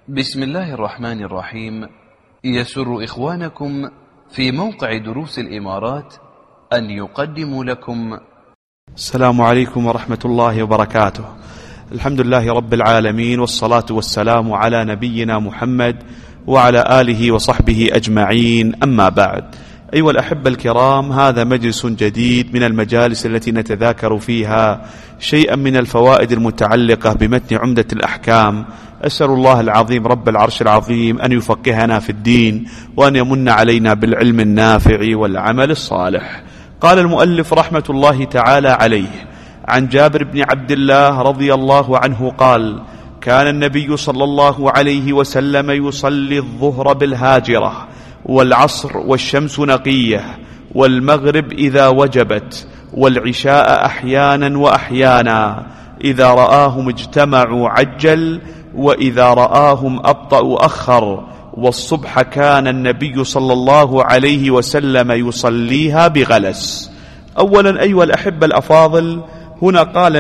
بسم الله الرحمن الرحيم. يسر إخوانكم في موقع دروس الإمارات أن يقدموا لكم السلام عليكم ورحمة الله وبركاته. الحمد لله رب العالمين، والصلاة والسلام على نبينا محمد وعلى آله وصحبه أجمعين، أما بعد. أيها الأحبة الكرام، هذا مجلس جديد من المجالس التي نتذاكر فيها شيئا من الفوائد المتعلقة بمتن عمدة الأحكام. أسأل الله العظيم رب العرش العظيم أن يفقهنا في الدين، وأن يمن علينا بالعلم النافع والعمل الصالح. قال المؤلف رحمة الله تعالى عليه: عن جابر بن عبد الله رضي الله عنه قال: كان النبي صلى الله عليه وسلم يصلي الظهر بالهاجرة، والعصر والشمس نقية، والمغرب إذا وجبت، والعشاء أحيانا وأحيانا. إذا رآهم اجتمعوا عجل، وإذا رآهم أبطأوا أخر. والصبح كان النبي صلى الله عليه وسلم يصليها بغلس. أولا أيها الأحبة الأفاضل، هنا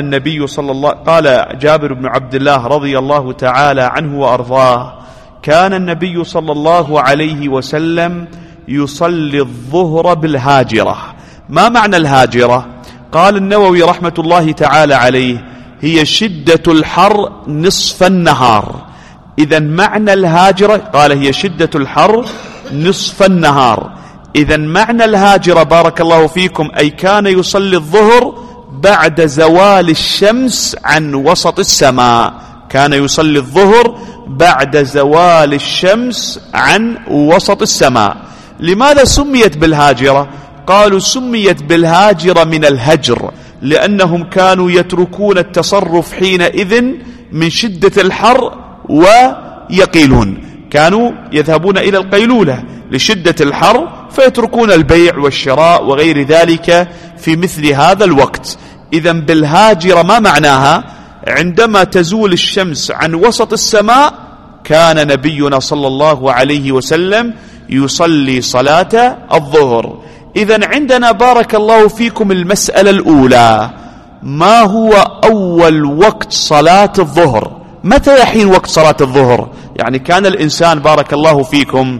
قال جابر بن عبد الله رضي الله تعالى عنه وأرضاه: كان النبي صلى الله عليه وسلم يصلي الظهر بالهاجرة. ما معنى الهاجرة؟ قال النووي رحمة الله تعالى عليه: هي شدة الحر نصف النهار. إذن معنى الهاجرة، قال هي شدة الحر نصف النهار. إذن معنى الهاجرة بارك الله فيكم أي كان يصلي الظهر بعد زوال الشمس عن وسط السماء. كان يصلي الظهر بعد زوال الشمس عن وسط السماء. لماذا سميت بالهاجرة؟ قالوا سميت بالهاجرة من الهجر، لأنهم كانوا يتركون التصرف حينئذ من شدة الحر ويقيلون. كانوا يذهبون إلى القيلولة لشدة الحر، فيتركون البيع والشراء وغير ذلك في مثل هذا الوقت. إذن بالهاجرة ما معناها؟ عندما تزول الشمس عن وسط السماء كان نبينا صلى الله عليه وسلم يصلي صلاة الظهر. إذن عندنا بارك الله فيكم المسألة الأولى: ما هو أول وقت صلاة الظهر؟ متى يحين وقت صلاة الظهر؟ يعني كان الإنسان بارك الله فيكم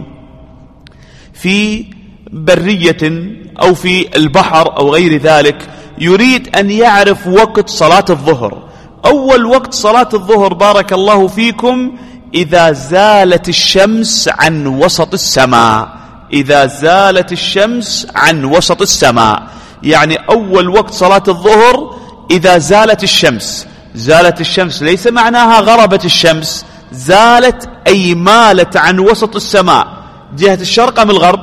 في برية أو في البحر أو غير ذلك، يريد أن يعرف وقت صلاة الظهر. أول وقت صلاة الظهر بارك الله فيكم إذا زالت الشمس عن وسط السماء. إذا زالت الشمس عن وسط السماء، يعني أول وقت صلاة الظهر إذا زالت الشمس. زالت الشمس ليس معناها غربت الشمس، زالت أي مالت عن وسط السماء. جهة الشرق أم الغرب؟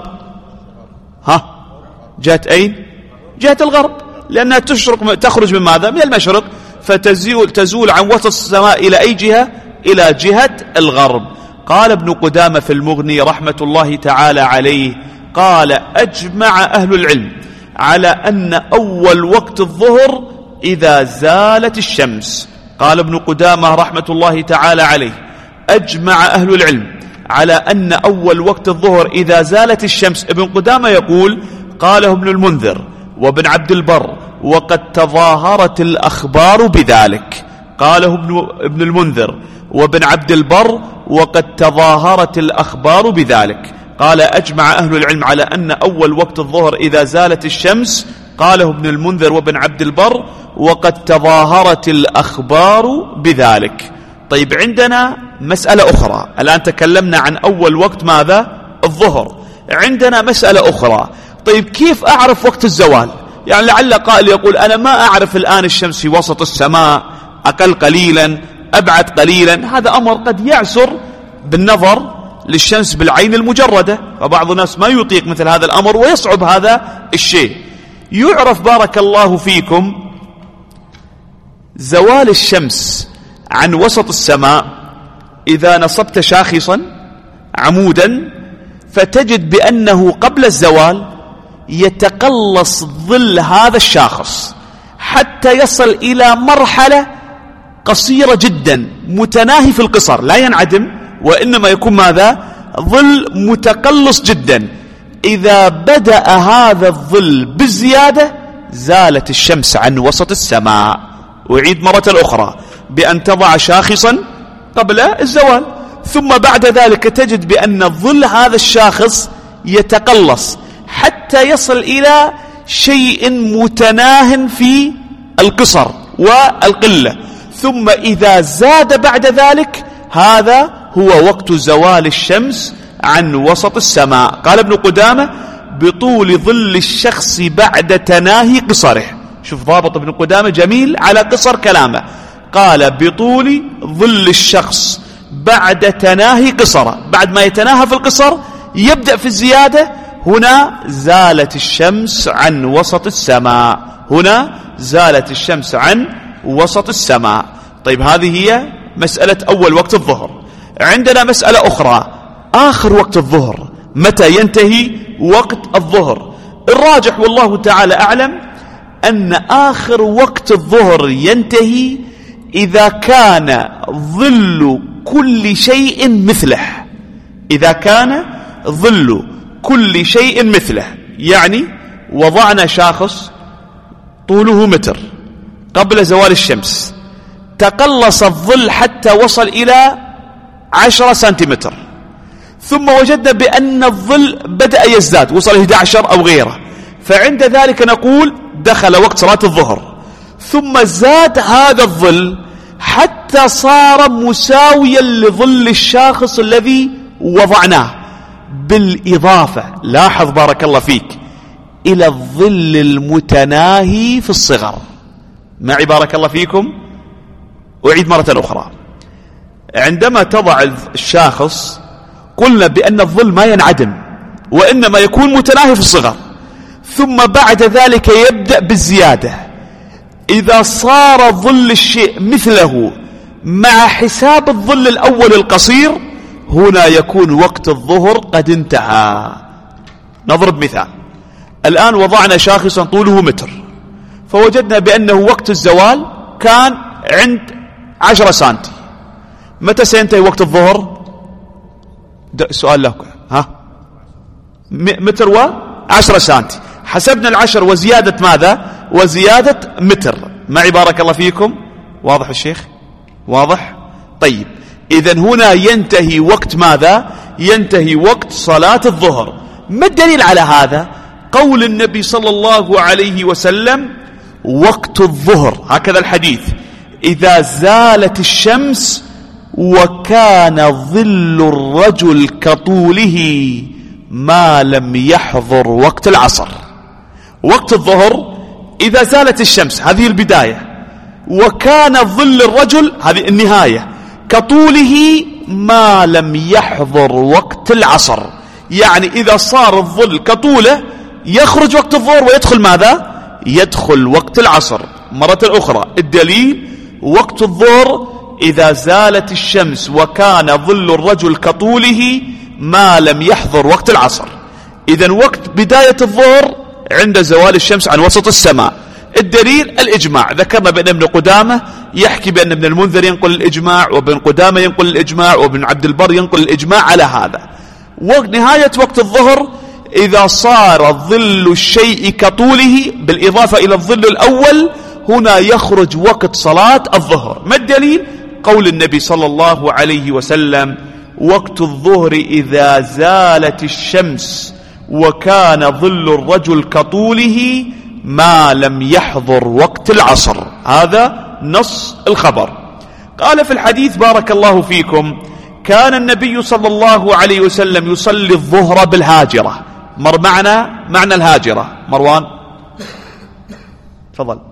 جهة أين؟ جهة الغرب، لأنها تخرج من ماذا؟ من المشرق، فتزول عن وسط السماء إلى أي جهة؟ إلى جهة الغرب. قال ابن قدامة في المغني رحمة الله تعالى عليه، قال: أجمع أهل العلم على أن أول وقت الظهر إذا زالت الشمس. قال ابن قدامة رحمة الله تعالى عليه: أجمع أهل العلم على أن أول وقت الظهر إذا زالت الشمس. ابن قدامة يقول: قاله ابن المنذر وابن عبد البر، وقد تظاهرت الأخبار بذلك. قاله ابن المنذر وابن عبد البر، وقد تظاهرت الأخبار بذلك. قال: أجمع أهل العلم على أن أول وقت الظهر إذا زالت الشمس. قاله ابن المنذر وابن عبد البر، وقد تظاهرت الأخبار بذلك. طيب، عندنا مسألة أخرى. الآن تكلمنا عن أول وقت ماذا؟ الظهر. عندنا مسألة أخرى: طيب كيف أعرف وقت الزوال؟ يعني لعل قائل يقول: أنا ما أعرف الآن الشمس في وسط السماء، أقل قليلا، أبعد قليلا. هذا أمر قد يعسر بالنظر للشمس بالعين المجردة، فبعض الناس ما يطيق مثل هذا الأمر ويصعب هذا الشيء. يعرف بارك الله فيكم زوال الشمس عن وسط السماء إذا نصبت شاخصا عمودا، فتجد بأنه قبل الزوال يتقلص ظل هذا الشاخص حتى يصل إلى مرحلة قصيرة جدا متناهي في القصر، لا ينعدم وإنما يكون ماذا؟ ظل متقلص جدا. إذا بدأ هذا الظل بالزيادة زالت الشمس عن وسط السماء. أعيد مرة أخرى: بأن تضع شاخصا قبل الزوال، ثم بعد ذلك تجد بأن ظل هذا الشاخص يتقلص حتى يصل إلى شيء متناه في القصر والقلة، ثم إذا زاد بعد ذلك هذا هو وقت زوال الشمس عن وسط السماء. قال ابن قدامة: بطول ظل الشخص بعد تناهي قصره. شوف ضابط ابن قدامة جميل على قصر كلامه، قال: بطول ظل الشخص بعد تناهي قصره، بعد ما يتناهى في القصر يبدأ في الزيادة، هنا زالت الشمس عن وسط السماء، هنا زالت الشمس عن وسط السماء. طيب هذه هي مسألة أول وقت الظهر. عندنا مسألة أخرى، آخر وقت الظهر متى ينتهي وقت الظهر؟ الراجح والله تعالى أعلم أن آخر وقت الظهر ينتهي إذا كان ظل كل شيء مثله، إذا كان ظل كل شيء مثله. يعني وضعنا شاخص طوله متر قبل زوال الشمس، تقلص الظل حتى وصل إلى 10 سنتيمتر، ثم وجدنا بأن الظل بدأ يزداد، وصل 11 أو غيره، فعند ذلك نقول دخل وقت صلاة الظهر. ثم زاد هذا الظل حتى صار مساويا لظل الشاخص الذي وضعناه، بالإضافة، لاحظ بارك الله فيك، إلى الظل المتناهي في الصغر. معي بارك الله فيكم؟ أعيد مرة أخرى. عندما تضع الشاخص قلنا بأن الظل ما ينعدم، وإنما يكون متناهي في الصغر، ثم بعد ذلك يبدأ بالزيادة. إذا صار ظل الشيء مثله مع حساب الظل الأول القصير، هنا يكون وقت الظهر قد انتهى. نضرب مثال، الآن وضعنا شاخصا طوله متر، فوجدنا بأنه وقت الزوال كان عند 10 سنتي. متى سينتهي وقت الظهر؟ سؤال لكم، متر و10 سنتي، حسبنا 10 وزيادة ماذا؟ وزيادة متر. معي بارك الله فيكم؟ واضح الشيخ؟ واضح؟ طيب، إذن هنا ينتهي وقت ماذا؟ ينتهي وقت صلاة الظهر. ما الدليل على هذا؟ قول النبي صلى الله عليه وسلم: وقت الظهر، هكذا الحديث: إذا زالت الشمس وكان ظل الرجل كطوله ما لم يحضر وقت العصر. وقت الظهر إذا زالت الشمس، هذه البداية، وكان ظل الرجل، هذه النهاية، كطوله ما لم يحضر وقت العصر. يعني إذا صار الظل كطوله يخرج وقت الظهر ويدخل ماذا؟ يدخل وقت العصر. مرة أخرى، الدليل: وقت الظهر إذا زالت الشمس وكان ظل الرجل كطوله ما لم يحضر وقت العصر. إذن وقت بداية الظهر عند زوال الشمس عن وسط السماء. الدليل: الإجماع. ذكرنا بأن ابن قدامة يحكي بأن ابن المنذر ينقل الإجماع، وابن قدامة ينقل الإجماع، وابن عبد البر ينقل الإجماع على هذا. ونهاية وقت الظهر إذا صار ظل الشيء كطوله بالإضافة إلى الظل الأول، هنا يخرج وقت صلاة الظهر. ما الدليل؟ قول النبي صلى الله عليه وسلم: وقت الظهر إذا زالت الشمس وكان ظل الرجل كطوله ما لم يحضر وقت العصر. هذا نص الخبر. قال في الحديث بارك الله فيكم: كان النبي صلى الله عليه وسلم يصلي الظهر بالهاجرة. مر معنا معنى الهاجرة. مروان تفضل.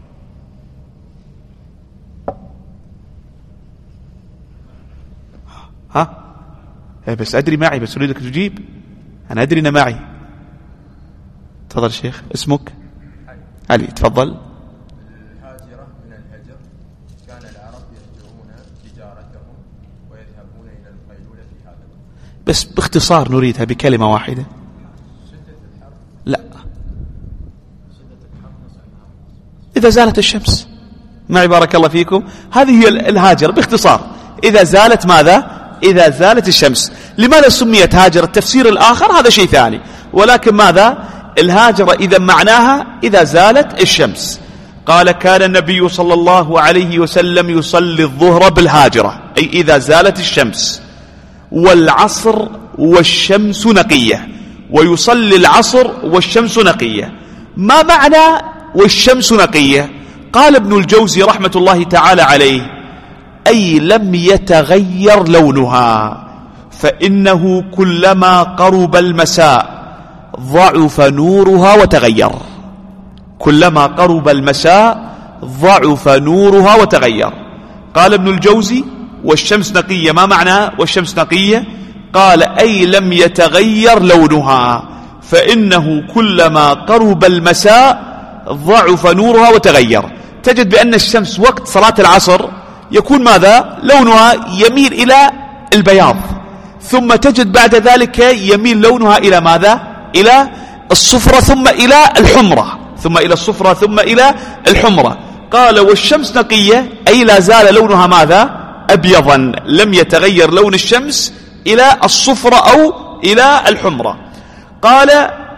بس أدري معي، بس أريدك تجيب. أنا أدري أن معي. تفضل شيخ. اسمك؟ علي. تفضل. الهاجرة من الهجر، كان العرب يهجرون تجارتهم ويذهبون إلى القيلولة في هذا. بس باختصار نريدها بكلمة واحدة. شدة الحر. لا، شدة الحر إذا زالت الشمس. معي بارك الله فيكم. هذه هي الهاجرة باختصار. إذا زالت ماذا؟ إذا زالت الشمس. لماذا سميت هاجرة؟ التفسير الآخر هذا شيء ثاني، ولكن ماذا؟ الهاجرة إذا معناها إذا زالت الشمس. قال: كان النبي صلى الله عليه وسلم يصلي الظهر بالهاجرة، أي إذا زالت الشمس. والعصر والشمس نقية، ويصلي العصر والشمس نقية. ما معنى والشمس نقية؟ قال ابن الجوزي رحمة الله تعالى عليه: أي لم يتغير لونها، فإنه كلما قرب المساء ضعف نورها وتغير. كلما قرب المساء ضعف نورها وتغير. قال ابن الجوزي: والشمس نقية. ما معنى والشمس نقية؟ قال: أي لم يتغير لونها، فإنه كلما قرب المساء ضعف نورها وتغير. تجد بأن الشمس وقت صلاة العصر يكون ماذا؟ لونها يميل إلى البياض، ثم تجد بعد ذلك يميل لونها إلى ماذا؟ إلى الصفرة ثم إلى الحمرة، ثم إلى الصفرة ثم إلى الحمرة. قال: والشمس نقية، أي لا زال لونها ماذا؟ أبيضا، لم يتغير لون الشمس إلى الصفرة أو إلى الحمرة. قال: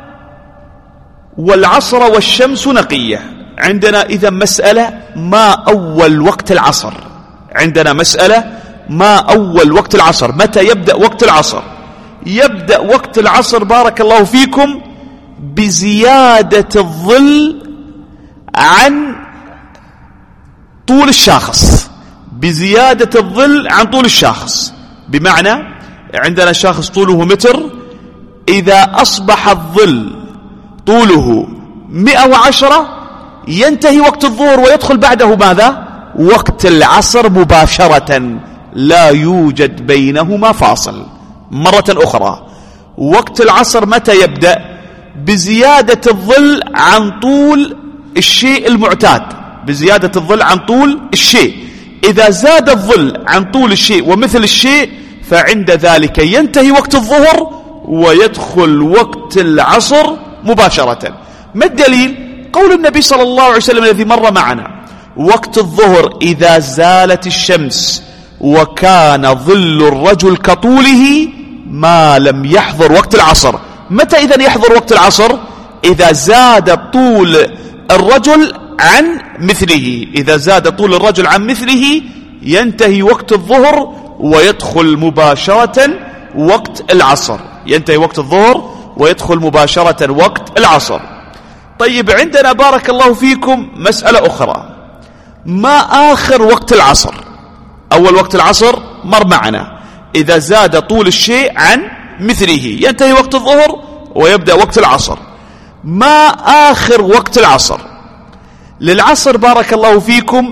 والعصر والشمس نقية. عندنا إذا مسألة ما أول وقت العصر. عندنا مسألة ما أول وقت العصر، متى يبدأ وقت العصر؟ يبدأ وقت العصر بارك الله فيكم بزيادة الظل عن طول الشاخص، بزيادة الظل عن طول الشاخص. بمعنى عندنا شاخص طوله متر، إذا أصبح الظل طوله 110 ينتهي وقت الظهر ويدخل بعده ماذا؟ وقت العصر مباشرة، لا يوجد بينهما فاصل. مرة أخرى، وقت العصر متى يبدأ؟ بزيادة الظل عن طول الشيء المعتاد، بزيادة الظل عن طول الشيء. إذا زاد الظل عن طول الشيء ومثل الشيء فعند ذلك ينتهي وقت الظهر ويدخل وقت العصر مباشرة. ما الدليل؟ قول النبي صلى الله عليه وسلم الذي مر معنا: وقت الظهر إذا زالت الشمس وكان ظل الرجل كطوله ما لم يحضر وقت العصر. متى إذن يحضر وقت العصر؟ إذا زاد طول الرجل عن مثله. إذا زاد طول الرجل عن مثله ينتهي وقت الظهر ويدخل مباشرة وقت العصر. ينتهي وقت الظهر ويدخل مباشرة وقت العصر. طيب، عندنا بارك الله فيكم مسألة أخرى: ما آخر وقت العصر؟ أول وقت العصر مر معنا، إذا زاد طول الشيء عن مثله ينتهي وقت الظهر ويبدأ وقت العصر. ما آخر وقت العصر؟ للعصر بارك الله فيكم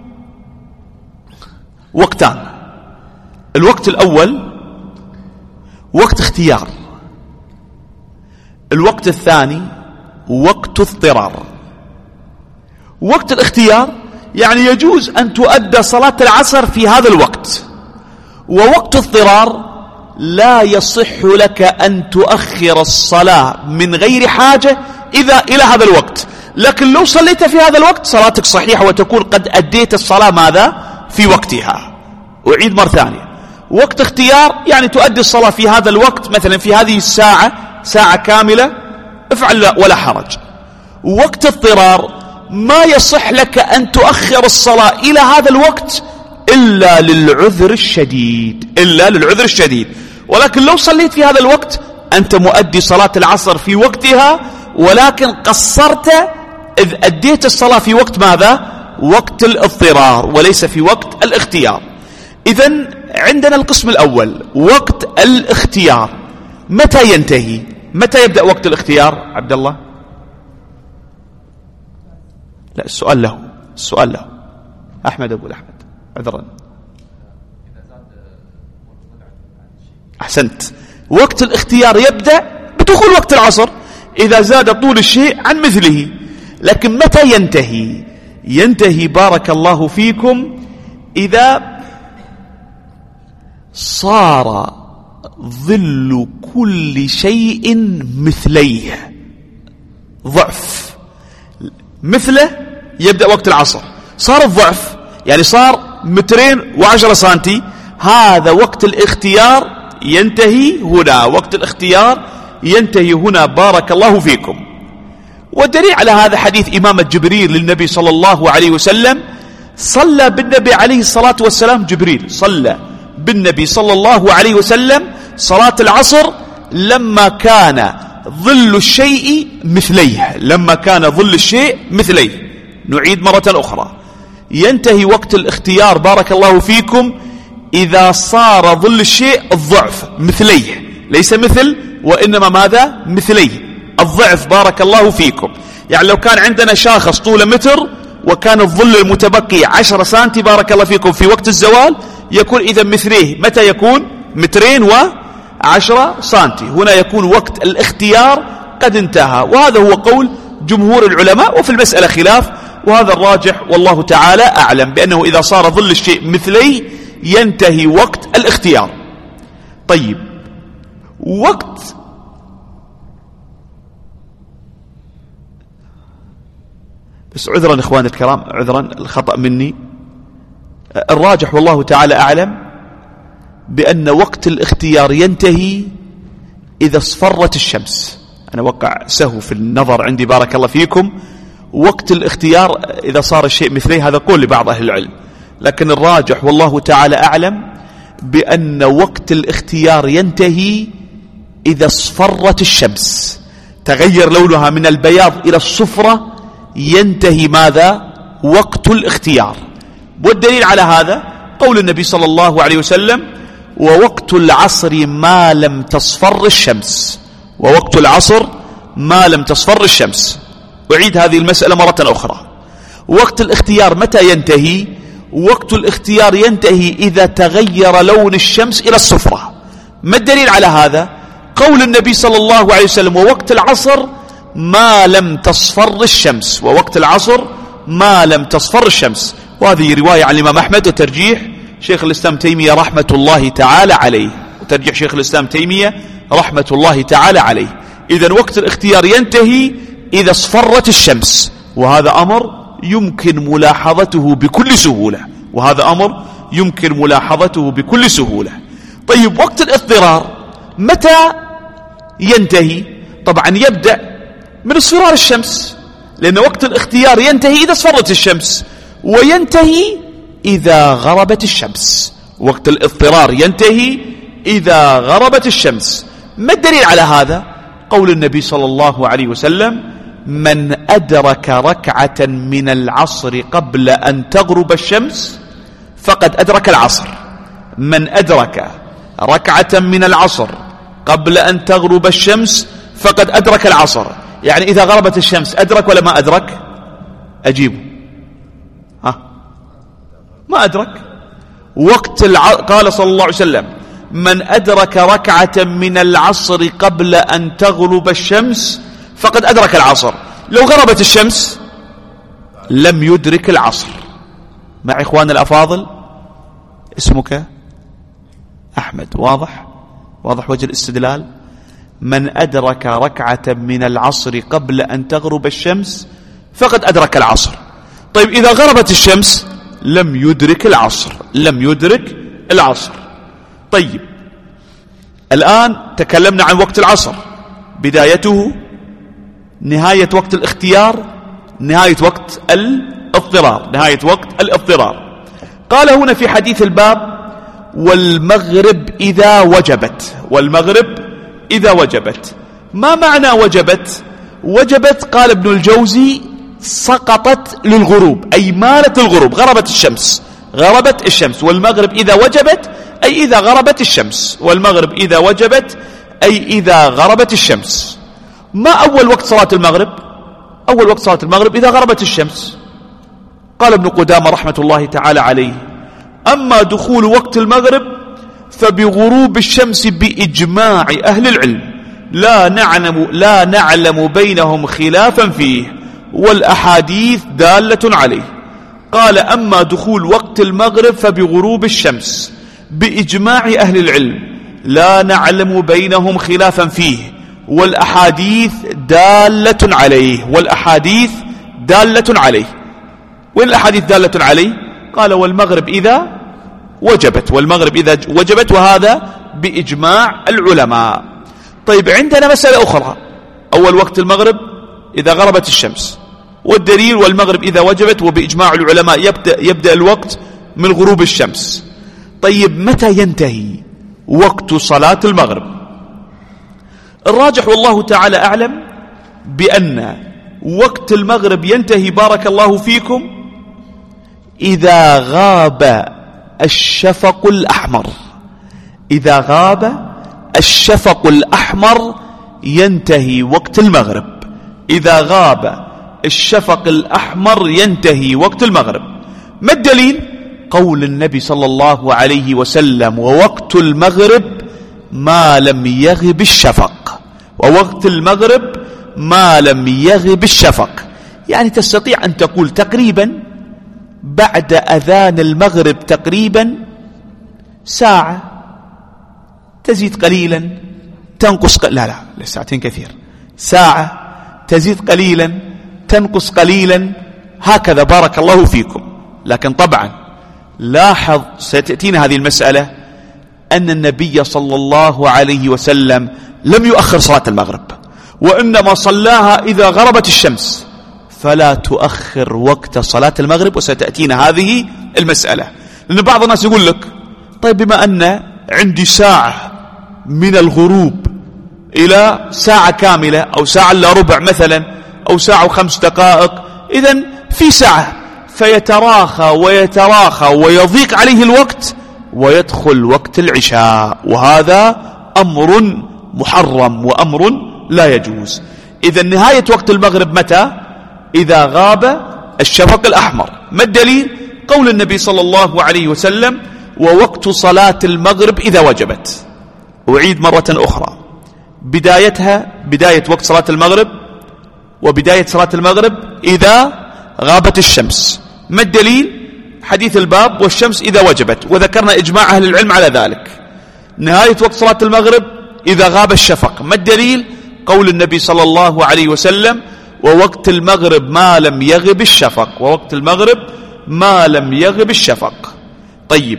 وقتان. الوقت الأول وقت اختيار، الوقت الثاني وقت اضطرار. وقت الاختيار يعني يجوز أن تؤدى صلاة العصر في هذا الوقت، ووقت اضطرار لا يصح لك أن تؤخر الصلاة من غير حاجة إلى هذا الوقت. لكن لو صليت في هذا الوقت صلاتك صحيحة وتكون قد أديت الصلاة ماذا؟ في وقتها. أعيد مرة ثانية: وقت اختيار يعني تؤدي الصلاة في هذا الوقت، مثلا في هذه الساعة، ساعة كاملة، افعل ولا حرج. وقت اضطرار ما يصح لك أن تؤخر الصلاة إلى هذا الوقت إلا للعذر الشديد، إلا للعذر الشديد. ولكن لو صليت في هذا الوقت أنت مؤدي صلاة العصر في وقتها، ولكن قصرت إذ أديت الصلاة في وقت ماذا؟ وقت الاضطرار وليس في وقت الاختيار. إذن عندنا القسم الأول وقت الاختيار، متى ينتهي؟ متى يبدأ وقت الاختيار؟ عبد الله؟ لا، السؤال له، السؤال له. أحمد أبو الأحمد، عذرا. أحسنت. وقت الاختيار يبدأ بدخول وقت العصر إذا زاد طول الشيء عن مثله. لكن متى ينتهي؟ ينتهي بارك الله فيكم إذا صار ظل كل شيء مثليه، ضعف مثله يبدأ وقت العصر. صار الضعف يعني صار 2.10 سنتي، هذا وقت الاختيار ينتهي هنا، وقت الاختيار ينتهي هنا بارك الله فيكم. والدليل على هذا حديث إمامة جبريل للنبي صلى الله عليه وسلم. صلى بالنبي عليه الصلاة والسلام جبريل، صلى بالنبي صلى الله عليه وسلم صلاة العصر لما كان ظل الشيء مثليه، لما كان ظل الشيء مثليه. نعيد مرة أخرى، ينتهي وقت الاختيار بارك الله فيكم إذا صار ظل الشيء الضعف مثليه، ليس مثل وإنما ماذا؟ مثليه، الضعف بارك الله فيكم. يعني لو كان عندنا شاخص طوله متر وكان الظل المتبقي 10 سنتي بارك الله فيكم في وقت الزوال، يكون إذا مثليه متى يكون؟ 210 سنتي. هنا يكون وقت الاختيار قد انتهى، وهذا هو قول جمهور العلماء، وفي المسألة خلاف، وهذا الراجح والله تعالى أعلم، بأنه إذا صار ظل الشيء مثلي ينتهي وقت الاختيار. طيب، وقت بس عذرا إخواني الكرام، عذرا الخطأ مني، الراجح والله تعالى أعلم بأن وقت الاختيار ينتهي إذا اصفرت الشمس. أنا وقع سهو في النظر عندي بارك الله فيكم، وقت الاختيار إذا صار الشيء مثلي، هذا قول لبعض أهل العلم، لكن الراجح والله تعالى أعلم بأن وقت الاختيار ينتهي إذا اصفرت الشمس، تغير لونها من البياض إلى الصفرة، ينتهي ماذا؟ وقت الاختيار. والدليل على هذا قول النبي صلى الله عليه وسلم: ووقت العصر ما لم تصفر الشمس. ووقت العصر ما لم تصفر الشمس. أعيد هذه المسألة مرة أخرى. وقت الاختيار متى ينتهي؟ وقت الاختيار ينتهي إذا تغير لون الشمس إلى الصفرة. ما الدليل على هذا؟ قول النبي صلى الله عليه وسلم: ووقت العصر ما لم تصفر الشمس. ووقت العصر ما لم تصفر الشمس. وهذه رواية عن الإمام أحمد وترجيح شيخ الإسلام تيمية رحمة الله تعالى عليه، وترجيح شيخ الإسلام تيمية رحمة الله تعالى عليه. إذن وقت الاختيار ينتهي إذا اصفرت الشمس، وهذا أمر يمكن ملاحظته بكل سهولة، وهذا أمر يمكن ملاحظته بكل سهولة. طيب، وقت الاضطرار متى ينتهي؟ طبعا يبدأ من اصفرار الشمس، لأن وقت الاختيار ينتهي إذا اصفرت الشمس، وينتهي إذا غربت الشمس. وقت الاضطرار ينتهي إذا غربت الشمس. ما الدليل على هذا؟ قول النبي صلى الله عليه وسلم: من أدرك ركعة من العصر قبل أن تغرب الشمس فقد أدرك العصر. من أدرك ركعة من العصر قبل أن تغرب الشمس فقد أدرك العصر. يعني إذا غربت الشمس أدرك ولا ما أدرك؟ أجيبه. ما أدرك. قال صلى الله عليه وسلم: من أدرك ركعة من العصر قبل أن تغرب الشمس فقد أدرك العصر. لو غربت الشمس لم يدرك العصر. مع إخوان الأفاضل، اسمك أحمد، واضح وجه الاستدلال. من أدرك ركعة من العصر قبل أن تغرب الشمس فقد أدرك العصر. طيب، إذا غربت الشمس لم يدرك العصر، لم يدرك العصر. طيب، الآن تكلمنا عن وقت العصر، بدايته، نهاية وقت الاختيار، نهاية وقت الاضطرار، نهاية وقت الاضطرار. قال هنا في حديث الباب: والمغرب إذا وجبت. والمغرب إذا وجبت. ما معنى وجبت؟ وجبت قال ابن الجوزي: سقطت للغروب، أي مالت الغروب، غربت الشمس، غربت الشمس. والمغرب إذا وجبت أي إذا غربت الشمس. والمغرب إذا وجبت أي إذا غربت الشمس. ما أول وقت صلاة المغرب؟ أول وقت صلاة المغرب إذا غربت الشمس. قال ابن قدامة رحمة الله تعالى عليه: أما دخول وقت المغرب فبغروب الشمس بإجماع أهل العلم، لا نعلم بينهم خلافا فيه، والأحاديث دالة عليه. قال: أما دخول وقت المغرب فبغروب الشمس بإجماع أهل العلم، لا نعلم بينهم خلافا فيه، والأحاديث دالة عليه. والأحاديث دالة عليه. وين الأحاديث دالة عليه؟ قال: والمغرب إذا وجبت. والمغرب إذا وجبت، وهذا بإجماع العلماء. طيب، عندنا مسألة أخرى. أول وقت المغرب إذا غربت الشمس، والدليل: والمغرب إذا وجبت، وبإجماع العلماء يبدأ الوقت من غروب الشمس. طيب متى ينتهي وقت صلاة المغرب؟ الراجح والله تعالى أعلم بأن وقت المغرب ينتهي بارك الله فيكم إذا غاب الشفق الأحمر. إذا غاب الشفق الأحمر ينتهي وقت المغرب. إذا غاب الشفق الأحمر ينتهي وقت المغرب. ما الدليل؟ قول النبي صلى الله عليه وسلم: ووقت المغرب ما لم يغب الشفق. ووقت المغرب ما لم يغب الشفق، يعني تستطيع أن تقول تقريبا بعد أذان المغرب تقريبا ساعة، تزيد قليلا تنقص لا ساعتين كثير، ساعة تزيد قليلا تنقص قليلا، هكذا بارك الله فيكم. لكن طبعا لاحظ ستأتينا هذه المسألة أن النبي صلى الله عليه وسلم لم يؤخر صلاة المغرب، وإنما صلاها إذا غربت الشمس، فلا تؤخر وقت صلاة المغرب. وستأتينا هذه المسألة، لأن بعض الناس يقول لك طيب بما أن عندي ساعة من الغروب إلى ساعة كاملة أو ساعة إلا ربع مثلا أو ساعة و5 دقائق، إذن في ساعة، فيتراخى ويتراخى ويضيق عليه الوقت ويدخل وقت العشاء، وهذا أمر محرم وأمر لا يجوز. إذن نهاية وقت المغرب متى؟ إذا غاب الشفق الأحمر. ما الدليل؟ قول النبي صلى الله عليه وسلم: ووقت صلاة المغرب إذا وجبت. أعيد مرة أخرى، بدايتها بداية وقت صلاة المغرب، وبداية صلاة المغرب إذا غابت الشمس. ما الدليل؟ حديث الباب: والشمس إذا وجبت، وذكرنا إجماع أهل العلم على ذلك. نهاية وقت صلاة المغرب إذا غاب الشفق. ما الدليل؟ قول النبي صلى الله عليه وسلم: ووقت المغرب ما لم يغب الشفق. ووقت المغرب ما لم يغب الشفق. طيب،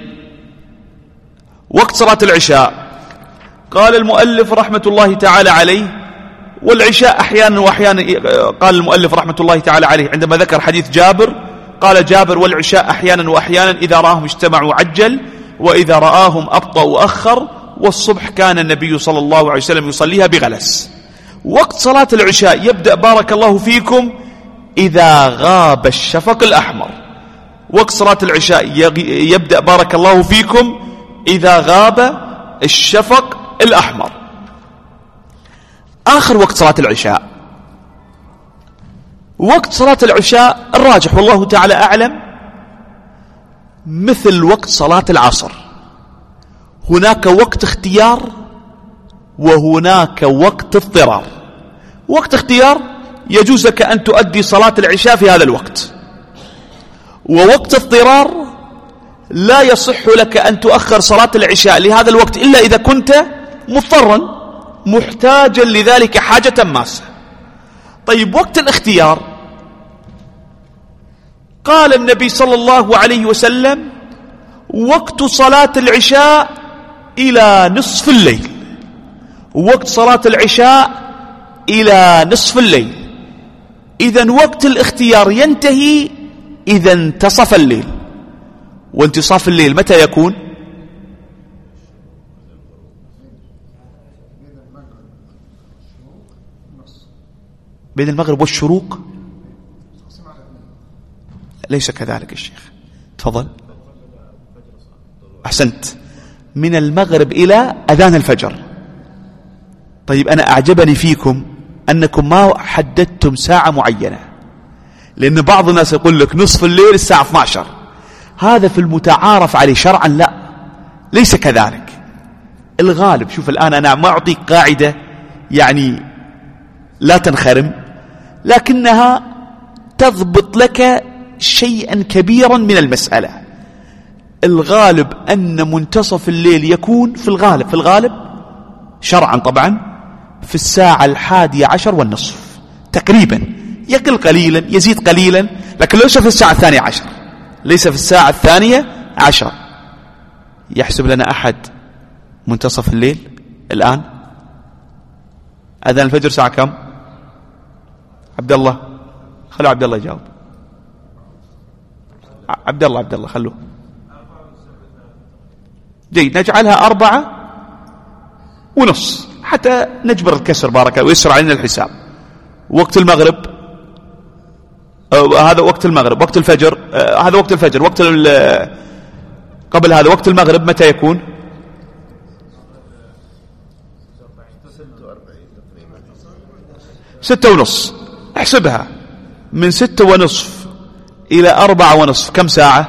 وقت صلاة العشاء، قال المؤلف رحمة الله تعالى عليه: والعشاء أحيانا وأحيانا. قال المؤلف رحمة الله تعالى عليه عندما ذكر حديث جابر، قال جابر: والعشاء أحيانا وأحيانا، إذا رآهم اجتمعوا عجل، وإذا رآهم أبطأ وأخر، والصبح كان النبي صلى الله عليه وسلم يصليها بغلس. وقت صلاة العشاء يبدأ بارك الله فيكم إذا غاب الشفق الأحمر. وقت صلاة العشاء يبدأ بارك الله فيكم إذا غاب الشفق الأحمر. آخر وقت صلاة العشاء، وقت صلاة العشاء الراجح والله تعالى أعلم مثل وقت صلاة العصر، هناك وقت اختيار وهناك وقت اضطرار. وقت اختيار يجوز لك أن تؤدي صلاة العشاء في هذا الوقت، ووقت اضطرار لا يصح لك أن تؤخر صلاة العشاء لهذا الوقت إلا إذا كنت مضطرا محتاجا لذلك حاجة ماسة. طيب، وقت الاختيار قال النبي صلى الله عليه وسلم: وقت صلاة العشاء إلى نصف الليل. وقت صلاة العشاء إلى نصف الليل. إذن وقت الاختيار ينتهي إذا انتصف الليل. وانتصاف الليل متى يكون؟ بين المغرب والشروق. ليس كذلك الشيخ، تفضل. أحسنت، من المغرب إلى أذان الفجر. طيب، أنا أعجبني فيكم أنكم ما حددتم ساعة معينة، لأن بعض الناس يقول لك نصف الليل الساعة 12، هذا في المتعارف عليه شرعا لا، ليس كذلك. الغالب، شوف الآن أنا ما أعطيك قاعدة يعني لا تنخرم، لكنها تضبط لك شيئا كبيرا من المسألة. الغالب أن منتصف الليل يكون في الغالب شرعا طبعا في الساعة 11:30 تقريبا، يقل قليلا يزيد قليلا، لكن ليس في الساعة 12، ليس في الساعة 12. يحسب لنا أحد منتصف الليل الآن؟ أذان الفجر ساعة كم؟ عبد الله، خلوا عبد الله يجاوب. عبد الله خلوه. جيد، نجعلها 4:30 حتى نجبر الكسر بارك الله ويسر علينا الحساب. وقت المغرب هذا وقت المغرب، وقت الفجر هذا وقت الفجر، وقت قبل هذا وقت المغرب متى يكون؟ 6:30. احسبها من 6:30 إلى 4:30 كم ساعة؟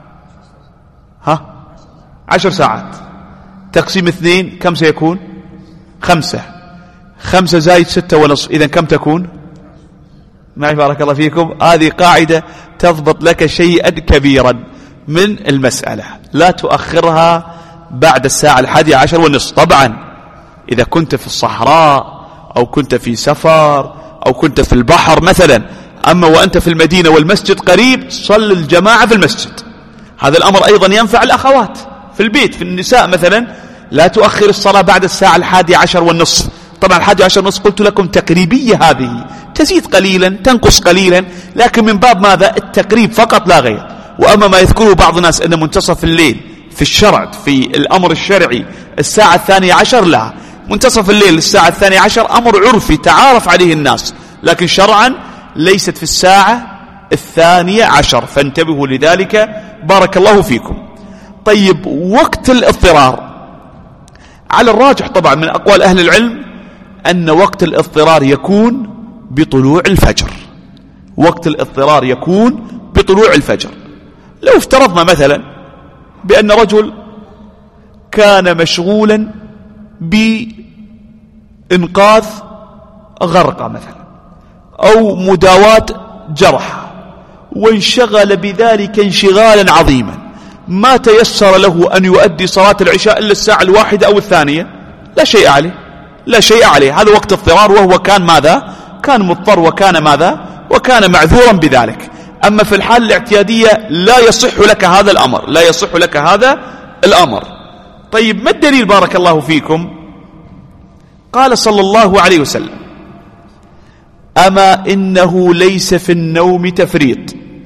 10 ساعات. تقسيم 2 كم سيكون؟ 5. 5 زائد 6:30 إذن كم تكون؟ معي بارك الله فيكم. هذه قاعدة تضبط لك شيئا كبيرا من المسألة، لا تؤخرها بعد الساعة 11:30. طبعا إذا كنت في الصحراء أو كنت في سفر أو كنت في البحر مثلا، أما وأنت في المدينة والمسجد قريب صل الجماعة في المسجد. هذا الأمر أيضا ينفع الأخوات في البيت، في النساء مثلا لا تؤخر الصلاة بعد الساعة 11:30. طبعا 11:30 قلت لكم تقريبية، هذه تزيد قليلا تنقص قليلا، لكن من باب ماذا؟ التقريب فقط لا غير. وأما ما يذكره بعض الناس أن منتصف الليل في الشرع في الأمر الشرعي الساعة 12، لا، منتصف الليل الساعة 12 أمر عرفي تعارف عليه الناس، لكن شرعا ليست في الساعة 12، فانتبهوا لذلك بارك الله فيكم. طيب وقت الاضطرار على الراجح طبعا من أقوال أهل العلم أن وقت الاضطرار يكون بطلوع الفجر. وقت الاضطرار يكون بطلوع الفجر. لو افترضنا مثلا بأن رجل كان مشغولا بإنقاذ غرقة مثلا أو مداواة جرح، وانشغل بذلك انشغالا عظيما، ما تيسر له أن يؤدي صلاة العشاء إلا الساعة 1 أو 2، لا شيء عليه، لا شيء عليه. هذا وقت اضطرار، وهو كان ماذا؟ كان مضطر، وكان ماذا؟ وكان معذورا بذلك. أما في الحال الاعتيادية لا يصح لك هذا الأمر، لا يصح لك هذا الأمر. طيب ما الدليل بارك الله فيكم؟ قال صلى الله عليه وسلم: أما إنه ليس في النوم تفريط،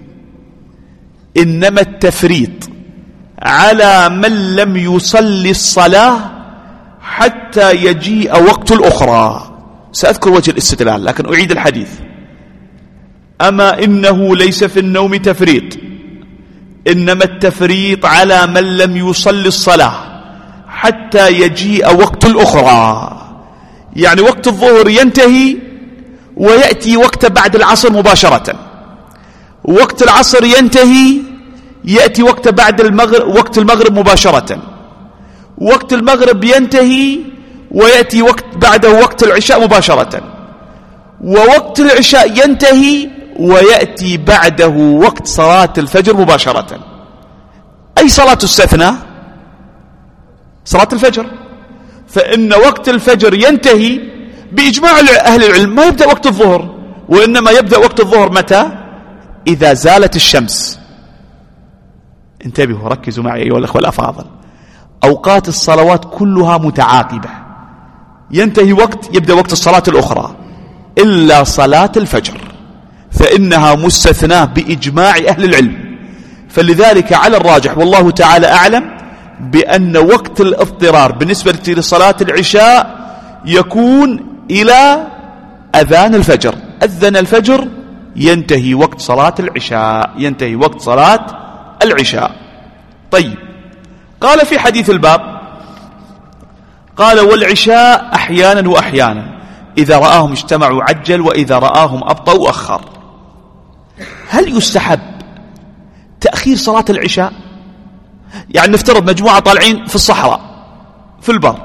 إنما التفريط على من لم يصلي الصلاة حتى يجيء وقت الأخرى. سأذكر وجه الاستدلال لكن أعيد الحديث. أما إنه ليس في النوم تفريط، إنما التفريط على من لم يصلي الصلاة حتى يجيء وقت الأخرى. يعني وقت الظهر ينتهي ويأتي وقت بعد العصر مباشرة، وقت العصر ينتهي يأتي وقت بعد المغرب، وقت المغرب مباشرة، وقت المغرب ينتهي ويأتي وقت بعده وقت العشاء مباشرة، ووقت العشاء ينتهي ويأتي بعده وقت صلاة الفجر مباشرة. أي صلاة تستثنى؟ صلاة الفجر. فإن وقت الفجر ينتهي بإجماع أهل العلم، ما يبدأ وقت الظهر، وإنما يبدأ وقت الظهر متى؟ إذا زالت الشمس. انتبهوا ركزوا معي أيها الأخوة الأفاضل، أوقات الصلوات كلها متعاقبة، ينتهي وقت يبدأ وقت الصلاة الأخرى، إلا صلاة الفجر فإنها مستثناة بإجماع أهل العلم. فلذلك على الراجح والله تعالى أعلم بأن وقت الاضطرار بالنسبة لصلاة العشاء يكون إلى أذان الفجر. أذن الفجر ينتهي وقت صلاة العشاء، ينتهي وقت صلاة العشاء. طيب قال في حديث الباب، قال: والعشاء أحيانا وأحيانا، إذا رآهم اجتمعوا عجل وإذا رآهم أبطأوا أخر. هل يستحب تأخير صلاة العشاء؟ يعني نفترض مجموعة طالعين في الصحراء في البر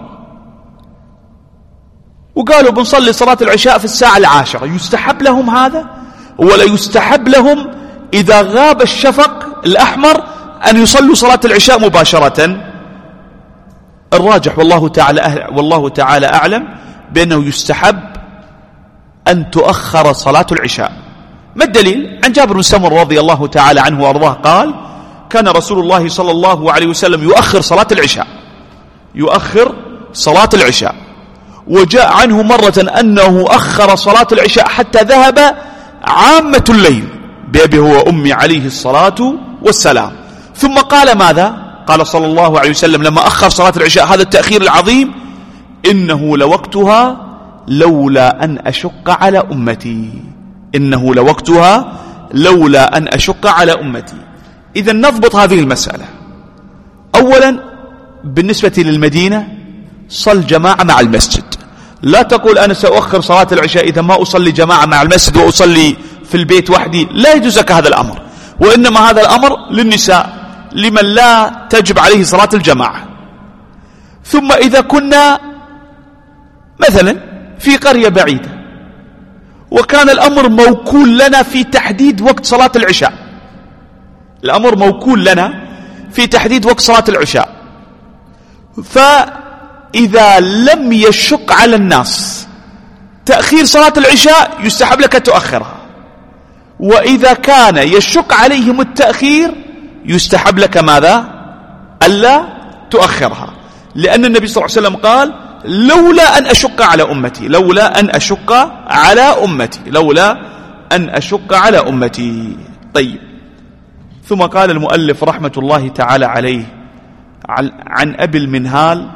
وقالوا بنصلي صلاة العشاء في الساعة 10، يستحب لهم هذا؟ ولا يستحب لهم إذا غاب الشفق الأحمر أن يصلوا صلاة العشاء مباشرة؟ الراجح والله تعالى أعلم بأنه يستحب أن تؤخر صلاة العشاء. ما الدليل؟ عن جابر بن سمرة رضي الله تعالى عنه وأرضاه قال: كان رسول الله صلى الله عليه وسلم يؤخر صلاة العشاء، يؤخر صلاة العشاء. وجاء عنه مرة أنه أخر صلاة العشاء حتى ذهب عامة الليل بأبي هو أمي عليه الصلاة والسلام. ثم قال ماذا؟ قال صلى الله عليه وسلم لما أخر صلاة العشاء هذا التأخير العظيم: إنه لوقتها لولا أن أشق على أمتي. إنه لوقتها لولا أن أشق على أمتي. إذن نضبط هذه المسألة. أولا بالنسبة للمدينة صل جماعة مع المسجد. لا تقول أنا سأؤخر صلاة العشاء إذا ما أصلي جماعة مع المسجد وأصلي في البيت وحدي. لا يجوز لك هذا الأمر، وإنما هذا الأمر للنساء لمن لا تجب عليه صلاة الجماعة. ثم إذا كنا مثلا في قرية بعيدة وكان الأمر موكول لنا في تحديد وقت صلاة العشاء، الأمر موكول لنا في تحديد وقت صلاة العشاء، فإذا لم يشق على الناس تأخير صلاة العشاء يستحب لك تؤخرها، وإذا كان يشق عليهم التأخير يستحب لك ماذا؟ ألا تؤخرها، لأن النبي صلى الله عليه وسلم قال: لولا أن أشق على أمتي، لولا أن أشق على أمتي، لولا أن أشق على أمتي. طيب، ثم قال المؤلف رحمة الله تعالى عليه عن أبي المنهال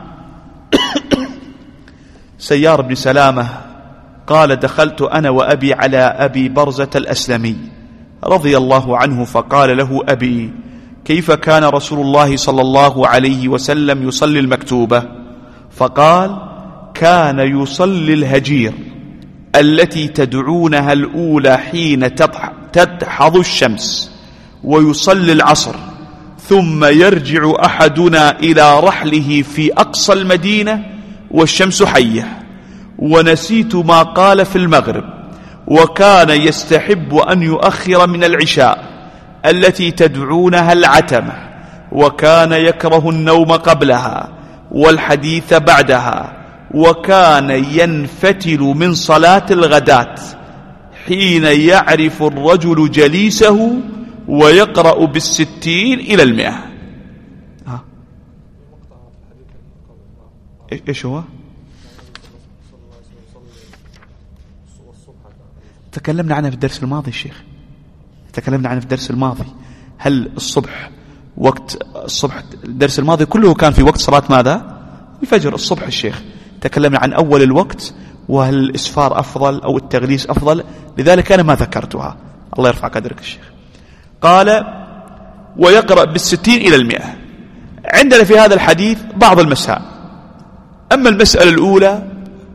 سيار بن سلامة قال: دخلت أنا وأبي على أبي برزة الأسلمي رضي الله عنه فقال له أبي: كيف كان رسول الله صلى الله عليه وسلم يصلي المكتوبة؟ فقال: كان يصلي الهجير التي تدعونها الأولى حين تدحض الشمس، ويصلي العصر، ثم يرجع أحدنا إلى رحله في أقصى المدينة والشمس حية. ونسيت ما قال في المغرب، وكان يستحب أن يؤخر من العشاء التي تدعونها العتمة، وكان يكره النوم قبلها والحديث بعدها، وكان ينفتل من صلاة الغداة حين يعرف الرجل جليسه ويقرأ بالستين إلى 100. إيش هو؟ تكلمنا عنها في الدرس الماضي الشيخ، تكلمنا عنها في الدرس الماضي. هل الصبح وقت الصبح الدرس الماضي كله كان في وقت صلاة ماذا؟ الفجر الصبح الشيخ. تكلمنا عن أول الوقت وهل الإسفار أفضل أو التغليس أفضل، لذلك أنا ما ذكرتها. الله يرفع قدرك الشيخ. قال: ويقرأ بالستين إلى 100. عندنا في هذا الحديث بعض المسائل. أما المسألة الأولى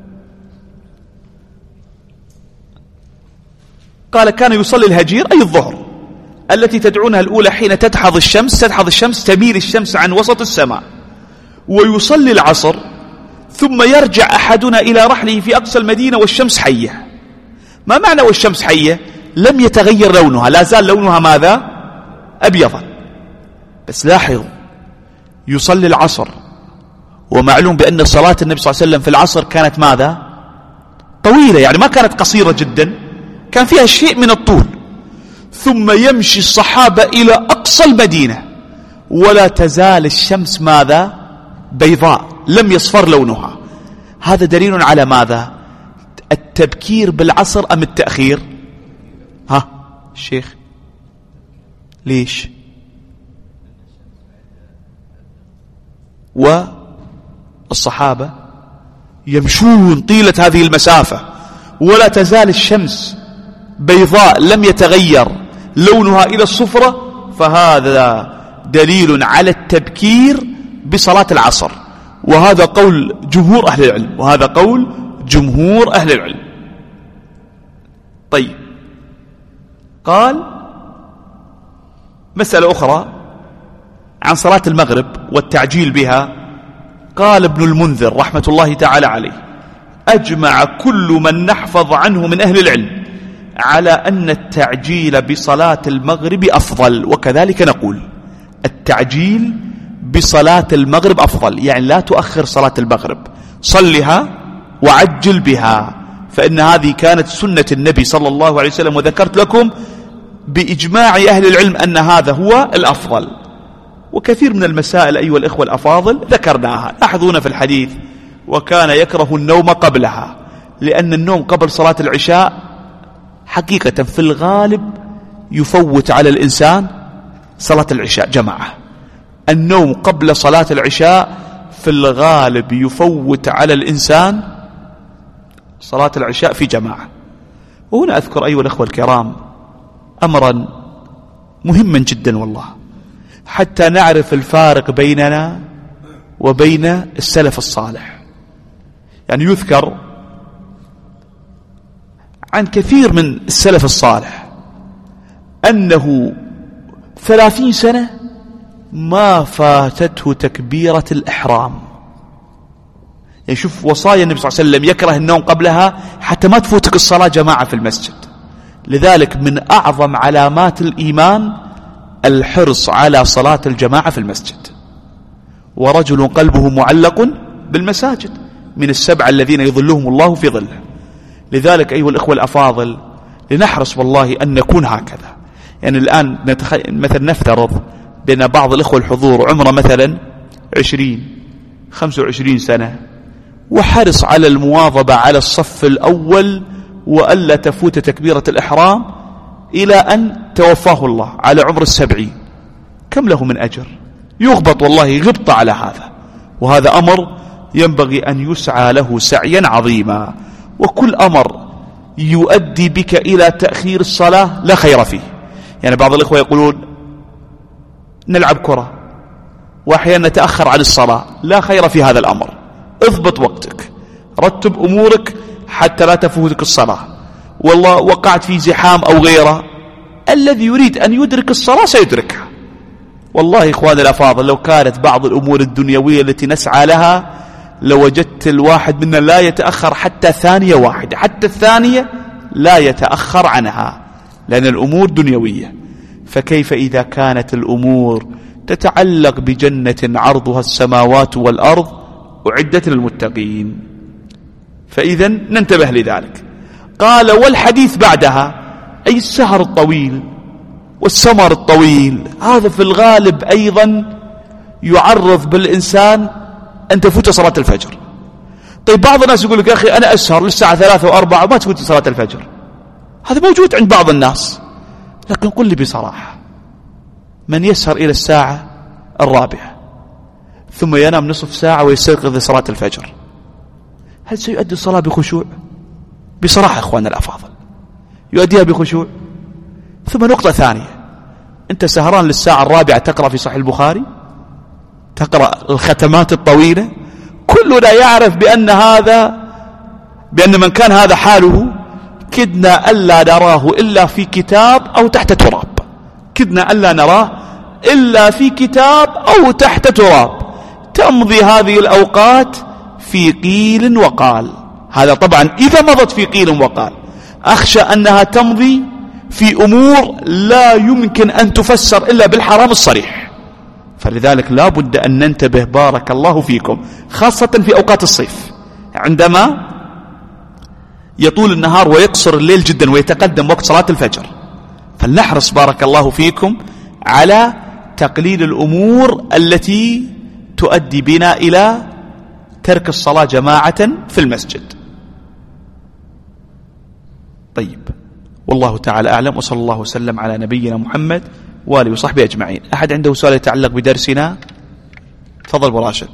قال: كان يصلي الهجير أي الظهر التي تدعونها الأولى حين تدحض الشمس، تدحض الشمس تميل الشمس عن وسط السماء، ويصلي العصر، ثم يرجع أحدنا إلى رحله في أقصى المدينة والشمس حية. ما معنى والشمس حية؟ لم يتغير لونها، لا زال لونها ماذا؟ أبيضا. بس لاحظوا، يصلي العصر، ومعلوم بأن صلاة النبي صلى الله عليه وسلم في العصر كانت ماذا؟ طويلة، يعني ما كانت قصيرة جدا، كان فيها شيء من الطول. ثم يمشي الصحابة إلى أقصى المدينة ولا تزال الشمس ماذا؟ بيضاء، لم يصفر لونها. هذا دليل على ماذا؟ التبكير بالعصر أم التأخير؟ ها الشيخ ليش؟ والصحابة يمشون طيلة هذه المسافة ولا تزال الشمس بيضاء لم يتغير لونها إلى الصفرة، فهذا دليل على التبكير بصلاة العصر، وهذا قول جمهور أهل العلم، وهذا قول جمهور أهل العلم. طيب، قال مسألة أخرى عن صلاة المغرب والتعجيل بها. قال ابن المنذر رحمة الله تعالى عليه: أجمع كل من نحفظ عنه من أهل العلم على أن التعجيل بصلاة المغرب أفضل، وكذلك نقول التعجيل بصلاة المغرب أفضل، يعني لا تؤخر صلاة المغرب، صلها وعجل بها، فإن هذه كانت سنة النبي صلى الله عليه وسلم، وذكرت لكم بإجماع أهل العلم أن هذا هو الأفضل. وكثير من المسائل أيها الإخوة الأفاضل ذكرناها. لاحظونا في الحديث: وكان يكره النوم قبلها، لأن النوم قبل صلاة العشاء حقيقة في الغالب يفوت على الإنسان صلاة العشاء جماعة. النوم قبل صلاة العشاء في الغالب يفوت على الإنسان صلاة العشاء في جماعة. وهنا أذكر أيها الأخوة الكرام أمرا مهما جدا والله، حتى نعرف الفارق بيننا وبين السلف الصالح. يعني يذكر عن كثير من السلف الصالح أنه 30 سنة ما فاتته تكبيرة الإحرام. يعني شوف وصايا النبي صلى الله عليه وسلم، يكره النوم قبلها حتى ما تفوتك الصلاة جماعة في المسجد. لذلك من أعظم علامات الإيمان الحرص على صلاة الجماعة في المسجد. ورجل قلبه معلق بالمساجد من 7 الذين يظلهم الله في ظله. لذلك أيها الأخوة الأفاضل لنحرص والله أن نكون هكذا. يعني الآن مثلا نفترض بأن بعض الأخوة الحضور عمره مثلا 20-25 سنة، وحرص على المواظبة على الصف الأول وألا تفوت تكبيرة الإحرام إلى أن توفاه الله على عمر 70، كم له من أجر؟ يغبط والله غبط على هذا. وهذا أمر ينبغي أن يسعى له سعيا عظيما. وكل أمر يؤدي بك إلى تأخير الصلاة لا خير فيه. يعني بعض الإخوة يقولون نلعب كرة وأحيانا نتأخر عن الصلاة، لا خير في هذا الأمر. اضبط وقتك، رتب أمورك حتى لا تفوتك الصلاة. والله وقعت في زحام أو غيره، الذي يريد أن يدرك الصلاة سيدركها. والله إخواني الأفاضل لو كانت بعض الأمور الدنيوية التي نسعى لها لوجدت الواحد منا لا يتأخر حتى ثانية واحدة، حتى الثانية لا يتأخر عنها، لأن الأمور دنيوية. فكيف إذا كانت الأمور تتعلق بجنة عرضها السماوات والأرض أعدت للمتقين؟ فإذا ننتبه لذلك. قال والحديث بعدها أي السهر الطويل والسمر الطويل، هذا في الغالب أيضا يعرض بالإنسان أن تفوت صلاة الفجر. طيب بعض الناس يقول لك يا أخي أنا أسهر للساعة 3 و4 ما تفوت صلاة الفجر. هذا موجود عند بعض الناس، لكن قل لي بصراحة، من يسهر إلى الساعة 4 ثم ينام نصف ساعة ويستيقظ لصلاة الفجر، هل سيؤدي الصلاة بخشوع؟ بصراحة أخواننا الأفاضل يؤديها بخشوع؟ ثم نقطة ثانية، أنت سهران للساعة 4 تقرأ في صحيح البخاري، تقرأ الختمات الطويلة. كلنا يعرف بأن من كان هذا حاله كدنا ألا نراه إلا في كتاب أو تحت تراب، كدنا ألا نراه إلا في كتاب أو تحت تراب. تمضي هذه الأوقات في قيل وقال. هذا طبعا إذا مضت في قيل وقال، أخشى أنها تمضي في أمور لا يمكن أن تفسر إلا بالحرام الصريح. فلذلك لا بد أن ننتبه بارك الله فيكم، خاصة في أوقات الصيف عندما يطول النهار ويقصر الليل جدا ويتقدم وقت صلاة الفجر. فلنحرص بارك الله فيكم على تقليل الأمور التي تؤدي بنا إلى ترك الصلاة جماعة في المسجد. طيب، والله تعالى أعلم، وصلى الله وسلم على نبينا محمد وآله وصحبه أجمعين. أحد عنده سؤال يتعلق بدرسنا؟ تفضل أبو راشد.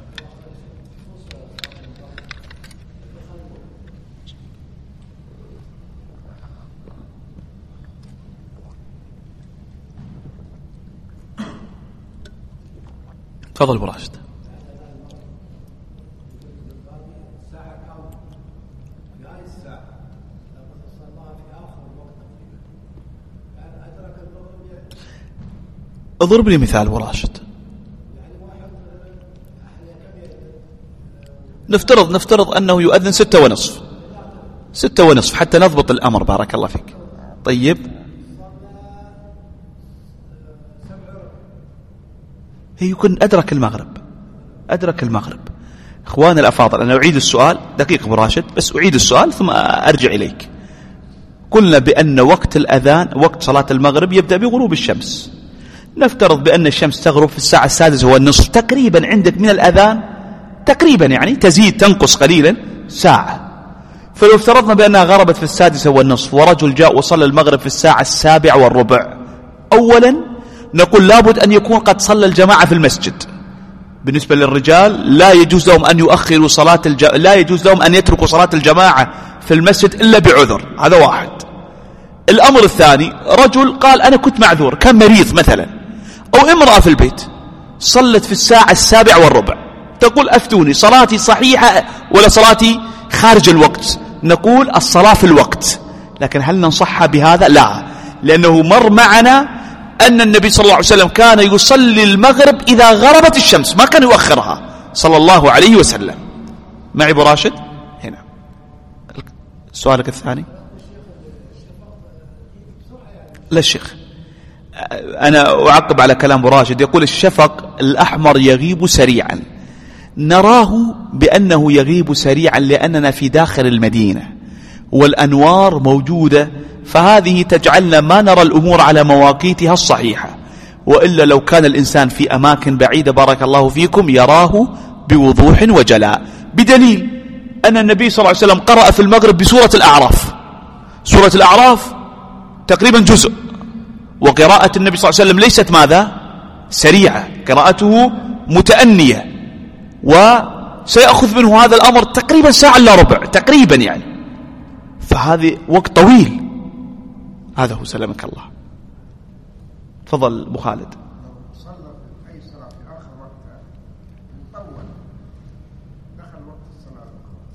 تفضل أبو راشد. اضرب لي مثال أبو راشد. نفترض أنه يؤذن 6:30 6:30 حتى نضبط الأمر بارك الله فيك. طيب، يكون أدرك المغرب. إخواني الأفاضل، أنا أعيد السؤال دقيقة أبو راشد، بس أعيد السؤال ثم أرجع إليك. قلنا بأن وقت الأذان وقت صلاة المغرب يبدأ بغروب الشمس. نفترض بأن الشمس تغرب في الساعة 6:30 تقريبا عندك من الأذان، تقريبا يعني تزيد تنقص قليلا ساعة. فلو افترضنا بأنها غربت في 6:30 ورجل جاء وصلى المغرب في الساعة 7:15، أولا نقول لابد أن يكون قد صلى الجماعة في المسجد. بالنسبة للرجال لا يجوز لهم أن يؤخروا لا يجوز لهم أن يتركوا صلاة الجماعة في المسجد إلا بعذر. هذا واحد. الأمر الثاني، رجل قال أنا كنت معذور، كان مريض مثلا، أو امرأة في البيت صلت في الساعة 7:15، تقول أفتوني صلاتي صحيحة ولا صلاتي خارج الوقت؟ نقول الصلاة في الوقت، لكن هل ننصحها بهذا؟ لا، لأنه مر معنا أن النبي صلى الله عليه وسلم كان يصلي المغرب إذا غربت الشمس، ما كان يؤخرها صلى الله عليه وسلم. معي أبو راشد؟ هنا سؤالك الثاني. لا الشيخ، أنا أعقب على كلام أبو راشد، يقول الشفق الأحمر يغيب سريعا. نراه بأنه يغيب سريعا لأننا في داخل المدينة والأنوار موجودة، فهذه تجعلنا ما نرى الأمور على مواقيتها الصحيحة، وإلا لو كان الإنسان في أماكن بعيدة بارك الله فيكم يراه بوضوح وجلاء، بدليل أن النبي صلى الله عليه وسلم قرأ في المغرب بسورة الأعراف. سورة الأعراف تقريبا جزء، وقراءة النبي صلى الله عليه وسلم ليست ماذا؟ سريعة، قراءته متأنية، وسيأخذ منه هذا الأمر تقريبا ساعة إلا ربع تقريبا يعني، فهذا وقت طويل. هذا هو، سلامك الله. تفضل أبو خالد. صلى أي صلاة في آخر وقتها طول دخل وقت الصلاة.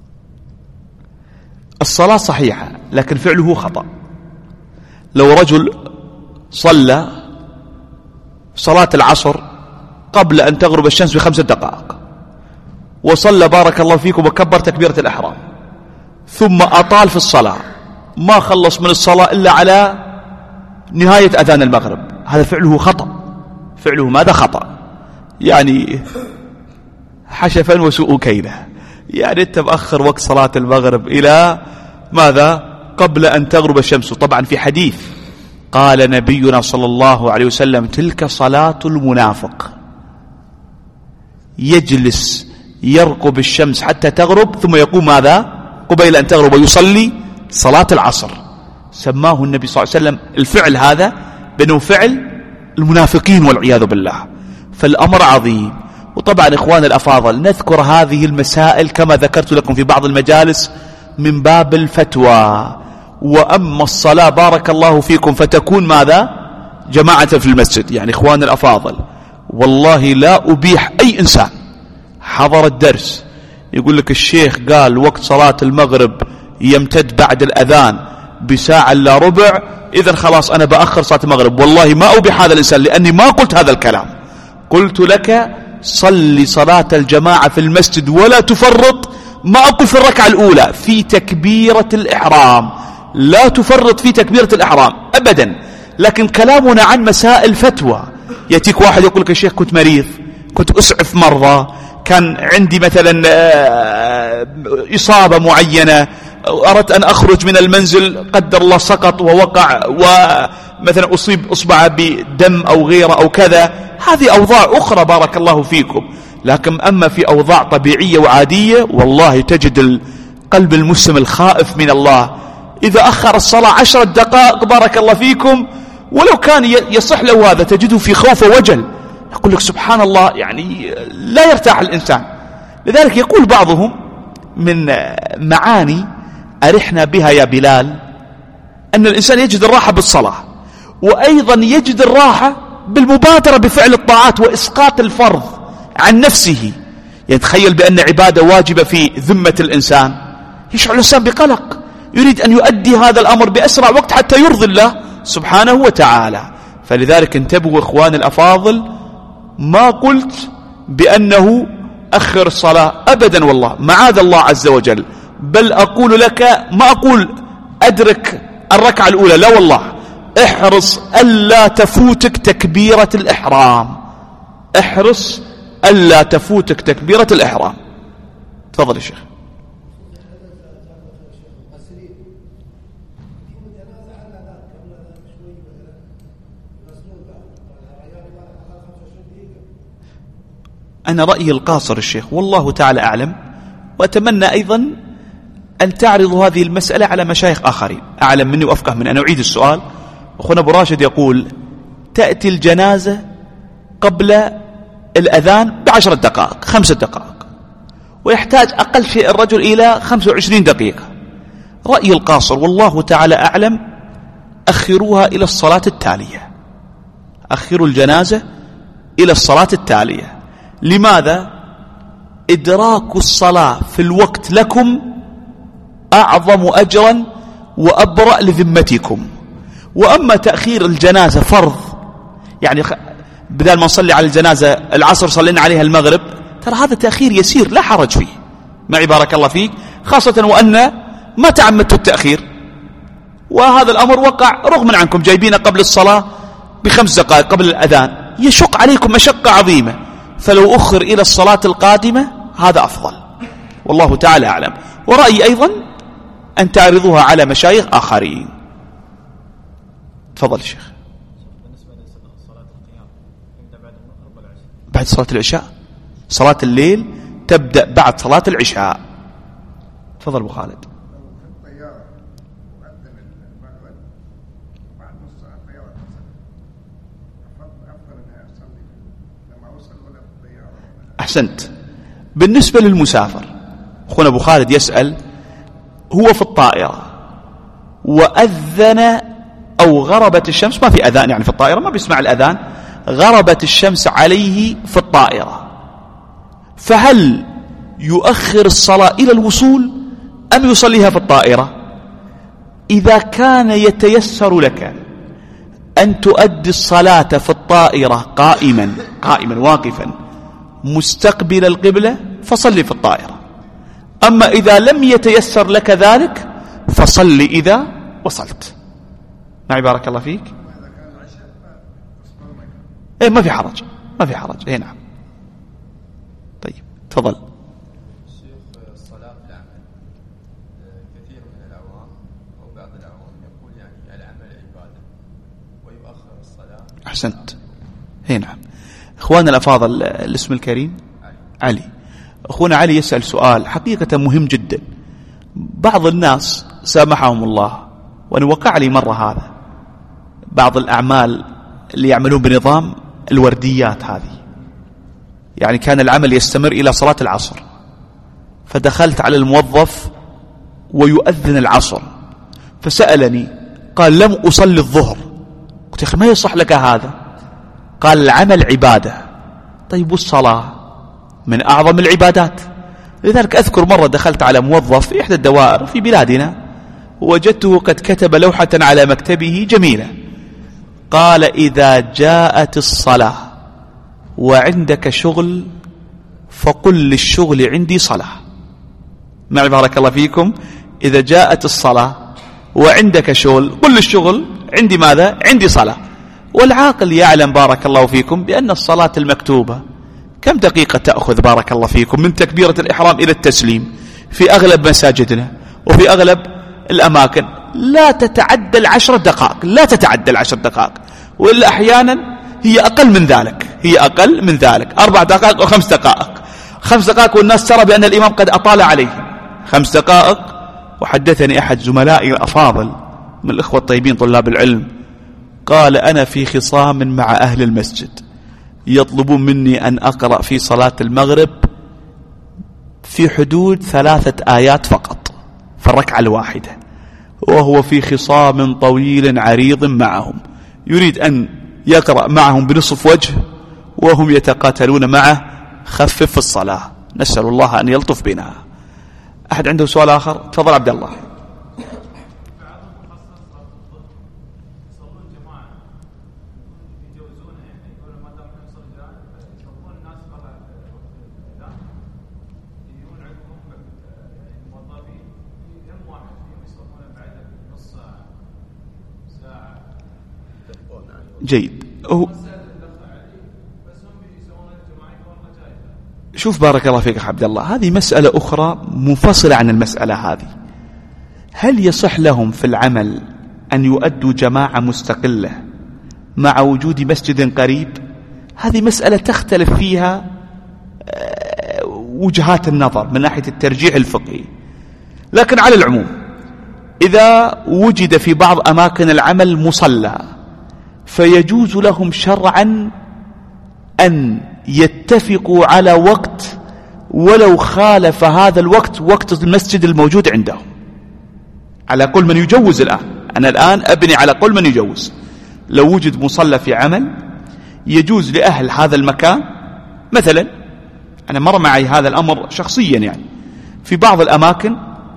الصلاة صحيحة لكن فعله خطأ. لو رجل صلى صلاة العصر قبل أن تغرب الشمس ب5 دقائق، وصلى بارك الله فيكم وكبر تكبيرة الإحرام، ثم أطال في الصلاة ما خلص من الصلاة إلا على نهاية أذان المغرب، هذا فعله خطأ. فعله ماذا؟ خطأ، يعني حشفا وسوء كيله. يعني أنت مأخر وقت صلاة المغرب إلى ماذا؟ قبل أن تغرب الشمس. طبعا في حديث قال نبينا صلى الله عليه وسلم تلك صلاة المنافق، يجلس يرقب الشمس حتى تغرب ثم يقوم ماذا؟ قبيل أن تغرب ويصلي صلاة العصر. سماه النبي صلى الله عليه وسلم الفعل هذا بأنه فعل المنافقين والعياذ بالله. فالأمر عظيم. وطبعا إخوان الأفاضل نذكر هذه المسائل كما ذكرت لكم في بعض المجالس من باب الفتوى. وأما الصلاة بارك الله فيكم فتكون ماذا؟ جماعة في المسجد. يعني إخوان الأفاضل والله لا أبيح أي إنسان حضر الدرس يقول لك الشيخ قال وقت صلاة المغرب يمتد بعد الأذان بساعة إلا ربع، إذن خلاص أنا بأخر صلاة المغرب. والله ما أبيح هذا الإنسان، لأني ما قلت هذا الكلام. قلت لك صلي صلاة الجماعة في المسجد ولا تفرط. ما أقول في الركعة الأولى، في تكبيرة الإحرام لا تفرط في تكبيرة الإحرام أبدا. لكن كلامنا عن مسائل فتوى. يأتيك واحد يقول لك يا شيخ كنت مريض، كنت أسعف مرضى، كان عندي مثلا إصابة معينة، أردت أن أخرج من المنزل قدر الله سقط ووقع ومثلا أصيب أصبع بدم أو غيره أو كذا، هذه أوضاع أخرى بارك الله فيكم. لكن أما في أوضاع طبيعية وعادية والله تجد القلب المسلم الخائف من الله إذا أخر الصلاة 10 دقائق بارك الله فيكم ولو كان يصح له هذا تجده في خوف ووجل، يقول لك سبحان الله، يعني لا يرتاح الإنسان. لذلك يقول بعضهم من معاني أرحنا بها يا بلال أن الإنسان يجد الراحة بالصلاة، وأيضا يجد الراحة بالمبادرة بفعل الطاعات وإسقاط الفرض عن نفسه. يتخيل بأن عبادة واجبة في ذمة الإنسان، يشعر الإنسان بقلق، يريد أن يؤدي هذا الأمر بأسرع وقت حتى يرضي الله سبحانه وتعالى. فلذلك انتبهوا إخوان الأفاضل، ما قلت بأنه أخر الصلاة أبدا والله، معاذ الله عز وجل، بل أقول لك ما أقول أدرك الركعة الأولى، لا والله، احرص ألا تفوتك تكبيرة الإحرام، احرص ألا تفوتك تكبيرة الإحرام. تفضل يا شيخ. أنا رأيي القاصر الشيخ والله تعالى أعلم، وأتمنى أيضا أن تعرضوا هذه المسألة على مشايخ آخرين أعلم مني وأفقه مني. أنا أعيد السؤال. أخونا أبو راشد يقول تأتي الجنازة قبل الأذان ب10 دقائق 5 دقائق، ويحتاج أقل شيء الرجل إلى 25 دقيقة. رأي القاصر والله تعالى أعلم أخروها إلى الصلاة التالية، أخروا الجنازة إلى الصلاة التالية. لماذا؟ إدراك الصلاة في الوقت لكم أعظم أجرا وأبرأ لذمتكم. وأما تأخير الجنازة فرض، يعني بدل ما نصلي على الجنازة العصر صلينا عليها المغرب، ترى هذا تأخير يسير لا حرج فيه معي بارك الله فيك، خاصة وأن ما تعمدت التأخير، وهذا الأمر وقع رغم عنكم جايبين قبل الصلاة ب5 دقائق قبل الأذان، يشق عليكم مشقة عظيمة، فلو أخر إلى الصلاة القادمة هذا أفضل والله تعالى أعلم. ورأيي أيضا أن تعرضوها على مشايخ آخرين. تفضل الشيخ. بالنسبة لصلاة القيام تبدأ بعد المغرب والعشاء؟ بعد صلاة العشاء. صلاة الليل تبدأ بعد صلاة العشاء. تفضل أبو خالد. في الطيارة وأذن المغرب بعد نص ساعة الطيارة أفضل أنها أصلي لما أوصل ولا في الطيارة. أحسنت. بالنسبة للمسافر، أخونا أبو خالد يسأل، هو في الطائرة وأذن أو غربت الشمس، ما في أذان يعني في الطائرة ما بيسمع الأذان، غربت الشمس عليه في الطائرة، فهل يؤخر الصلاة إلى الوصول أم يصليها في الطائرة؟ إذا كان يتيسر لك أن تؤدي الصلاة في الطائرة قائما واقفا مستقبل القبلة فصلي في الطائرة. أما إذا لم يتيسر لك ذلك فصلي إذا وصلت. معي بارك الله فيك. إيه ما في حرج، ما في حرج. إيه نعم. طيب تفضل. الشيخ الصلاة في العمل، كثير من العوام أو بعض العوام يقول يعني العمل عبادة ويؤخر الصلاة. أحسنت. إيه نعم. إخواننا الأفاضل، الاسم الكريم علي. أخونا علي يسأل سؤال حقيقة مهم جدا. بعض الناس سامحهم الله، وأنا وقع لي مرة هذا، بعض الأعمال اللي يعملون بنظام الورديات هذه، يعني كان العمل يستمر إلى صلاة العصر، فدخلت على الموظف ويؤذن العصر فسألني قال لم أصلي الظهر. قلت يا أخي ما يصح لك هذا. قال العمل عبادة. طيب والصلاة من أعظم العبادات. لذلك أذكر مرة دخلت على موظف في إحدى الدوائر في بلادنا وجدته قد كتب لوحة على مكتبه جميلة، قال إذا جاءت الصلاة وعندك شغل فقل للشغل عندي صلاة. معي بارك الله فيكم. إذا جاءت الصلاة وعندك شغل قل للشغل عندي ماذا؟ عندي صلاة. والعاقل يعلم بارك الله فيكم بأن الصلاة المكتوبة كم دقيقة تأخذ بارك الله فيكم من تكبيرة الإحرام إلى التسليم في أغلب مساجدنا وفي أغلب الأماكن لا تتعدى 10 دقائق، لا تتعدى 10 دقائق، وإلا أحيانا هي أقل من ذلك، هي أقل من ذلك، 4 دقائق أو 5 دقائق، 5 دقائق والناس ترى بأن الإمام قد أطال عليه 5 دقائق. وحدثني أحد زملائي الأفاضل من الإخوة الطيبين طلاب العلم قال أنا في خصام مع أهل المسجد يطلبون مني أن أقرأ في صلاة المغرب في حدود 3 آيات فقط في الركعة الواحدة، وهو في خصام طويل عريض معهم، يريد أن يقرأ معهم بنصف وجه وهم يتقاتلون معه خفف في الصلاة. نسأل الله أن يلطف بنا. أحد عنده سؤال آخر؟ تفضل عبد الله. جيد. شوف بارك الله فيك عبد الله، هذه مسألة أخرى منفصلة عن المسألة هذه. هل يصح لهم في العمل أن يؤدوا جماعة مستقلة مع وجود مسجد قريب؟ هذه مسألة تختلف فيها وجهات النظر من ناحية الترجيح الفقهي، لكن على العموم إذا وجد في بعض أماكن العمل مصلى فيجوز لهم شرعا أن يتفقوا على وقت ولو خالف هذا الوقت وقت المسجد الموجود عندهم، على كل من يجوز. أنا الآن أبني على كل من يجوز. لو وجد مصلى في عمل يجوز لأهل هذا المكان، مثلا أنا مر معي هذا الأمر شخصيا، يعني في بعض الأماكن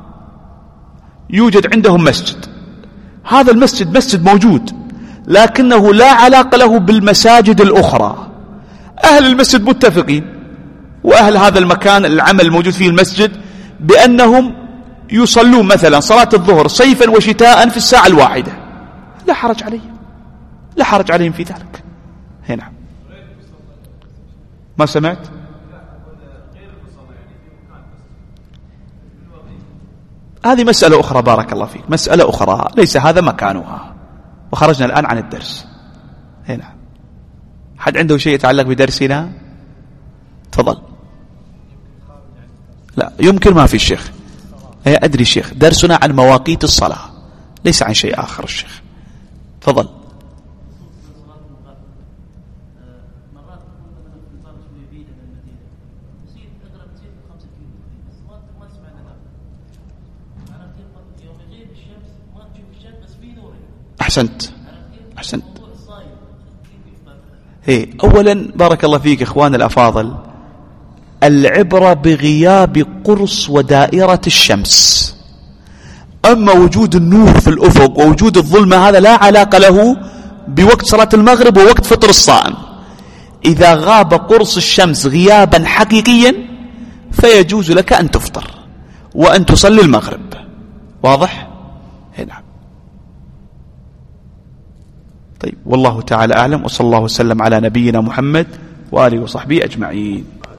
يوجد عندهم مسجد، هذا المسجد مسجد موجود لكنه لا علاقة له بالمساجد الأخرى، أهل المسجد متفقين وأهل هذا المكان العمل الموجود فيه المسجد بأنهم يصلون مثلا صلاة الظهر صيفا وشتاء في الساعة الواحدة، لا حرج عليهم، لا حرج عليهم في ذلك. هنا ما سمعت؟ هذه مسألة أخرى، بارك الله فيك، مسألة أخرى ليس هذا مكانها. وخرجنا الآن عن الدرس. هنا حد عنده شيء يتعلق بدرسنا؟ تفضل. لا يمكن، ما في الشيخ. أدري الشيخ، درسنا عن مواقيت الصلاة ليس عن شيء آخر. الشيخ تفضل. أحسنت. أولا بارك الله فيك إخوان الأفاضل، العبرة بغياب قرص ودائرة الشمس، أما وجود النور في الأفق ووجود الظلمة هذا لا علاقة له بوقت صلاة المغرب ووقت فطر الصائم. إذا غاب قرص الشمس غيابا حقيقيا فيجوز لك أن تفطر وأن تصلي المغرب. واضح؟ نعم. طيب، والله تعالى أعلم، وصلى الله وسلم على نبينا محمد وآله وصحبه أجمعين.